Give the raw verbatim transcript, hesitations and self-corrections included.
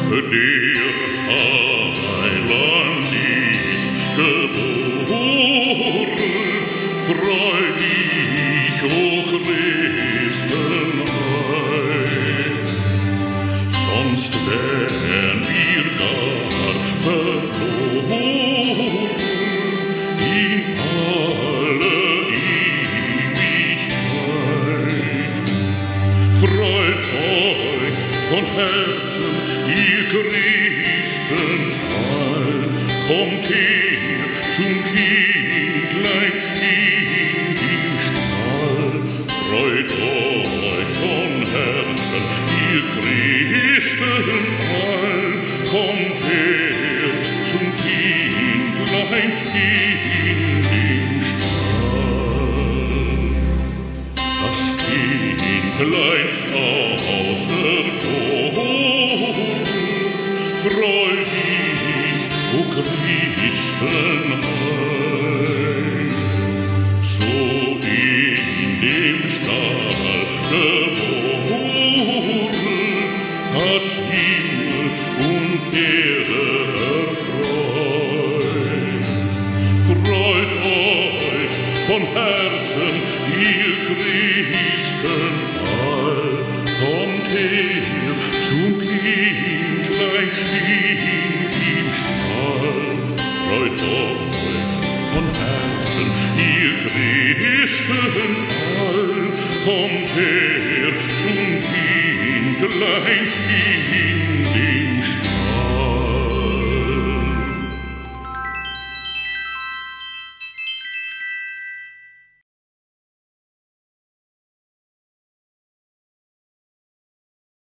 der Heiland ist geboren, freudig, o Christenheit. Sonst wären wir gar verloren in alle Ewigkeit. Freut euch von Herzen, ihr Christen all, kommt her zum Kindlein in den Stall. Freut euch von Herzen, ihr Christen all, kommt her zum Kindlein in den Stall. Das Kindlein auserkoren, freudig, o Christenheit. So in dem Stall geboren, hat Himmel und Erde erfreut. Freut euch von Herzen, ihr Christen all, kommt her zum Kindlein in den Stall. Freut euch von Herzen, ihr Christen all, kommt her zum Kindlein in den